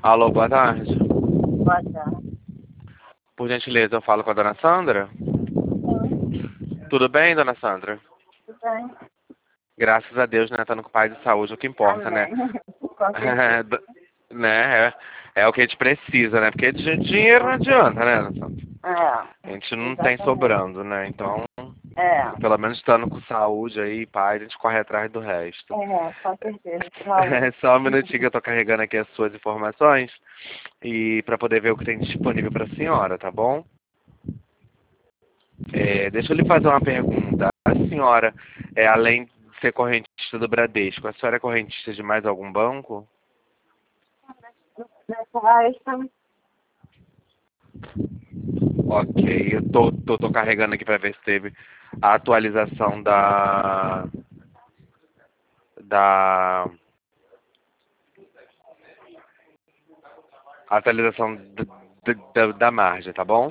Alô, boa tarde. Boa tarde. Por gentileza, eu falo com a dona Sandra? Tudo bem, dona Sandra? Tudo bem? Graças a Deus, né? Estando com o pai de saúde, é o que importa, né? Amém. Com certeza. Né? É o que a gente precisa, né? Porque dinheiro não adianta, né, dona Sandra? A gente não tem Exatamente. sobrando, né? Então, É, pelo menos estando com saúde aí, pai, a gente corre atrás do resto. com certeza. Valeu. Só um minutinho que eu tô carregando aqui as suas informações e para poder ver o que tem disponível para a senhora, tá bom? Deixa eu lhe fazer uma pergunta. A senhora, além de ser correntista do Bradesco, a senhora é correntista de mais algum banco? Nessa área estamos. Ok, eu tô carregando aqui para ver se teve a atualização da atualização da margem, tá bom?